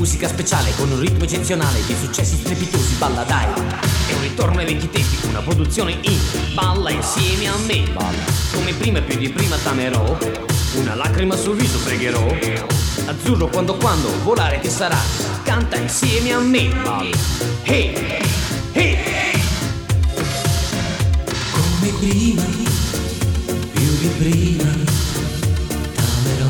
musica speciale con un ritmo eccezionale di successi strepitosi, balla dai. È un ritorno ai vecchi tempi, una produzione indie. Balla insieme a me, balla. Come prima e più di prima t'amerò, una lacrima sul viso pregherò. Azzurro quando volare che sarà, canta insieme a me, balla. Hey, hey. Come prima, più di prima t'amerò.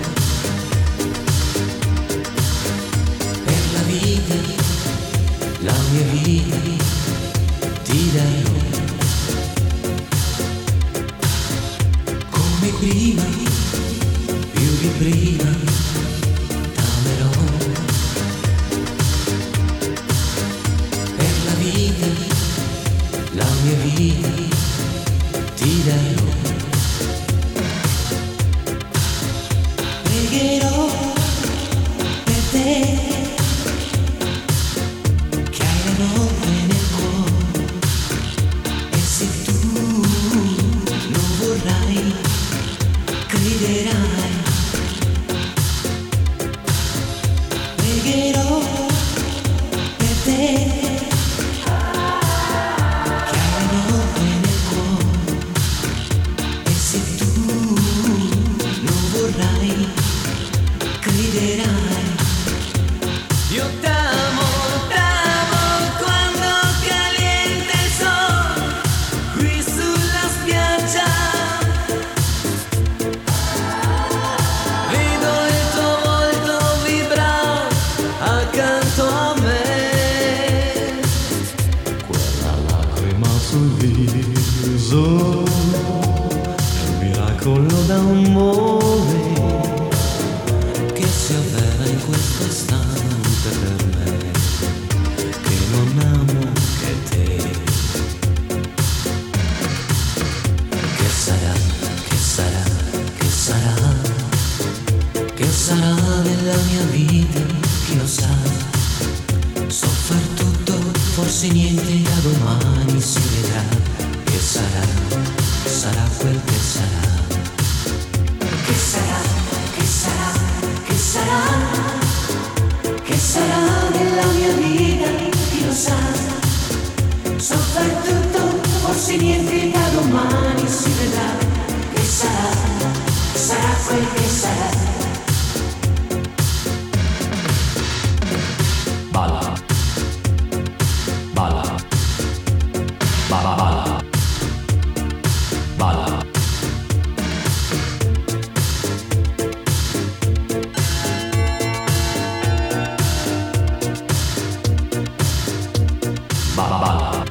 Per la vita, la mia vita ti darò. Come prima, più di prima t'amerò. Per la vita, la mia vita ti darò. Pregherò per te che hai le note nel cuore, e se tu lo vorrai crederai. Pregherò per te che hai le note nel cuore, e se tu lo vorrai crederai. Io t'amo quando calienta il sole qui sulla spiaggia. Vedo il tuo volto vibrare accanto a me. Quella lacrima sul viso è un miracolo d'amore Che si avvera in questo istante per me, che non amo che te. che sarà, che sarà, che sarà, che sarà nella mia vita, chi lo sa. So far tutto, forse niente, da domani si vedrà. Che sarà, sarà quel che sarà. Che sarà, che sarà, che sarà, che sarà nella mia vita, chi lo sa. So far tutto, forse niente, da domani si vedrà. Che sarà, sarà quel che sarà. Balla, balla, balla, balla, balla. Balla, balla.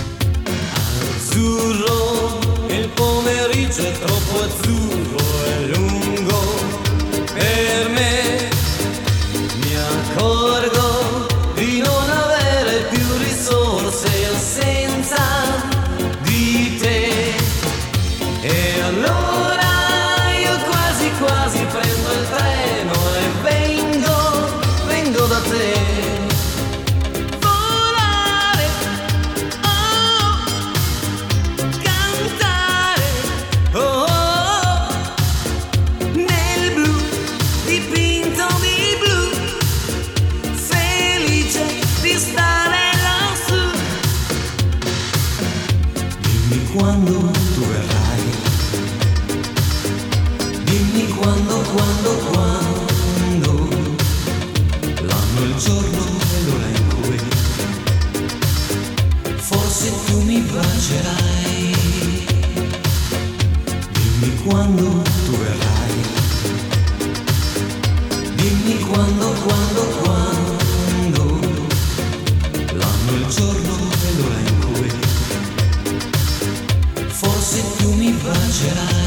Azzurro, il pomeriggio è troppo azzurro e lungo per me. Mi accorgo di non avere più risorse senza di te. E allora io quasi quasi prendo il treno e vengo da te. Quando tu verrai, dimmi quando, l'anno, il giorno e l'ora in cui forse tu mi bacerai. Dimmi quando tu verrai, dimmi quando, l'anno, il giorno e l'ora in cui forse tu mi bacerai.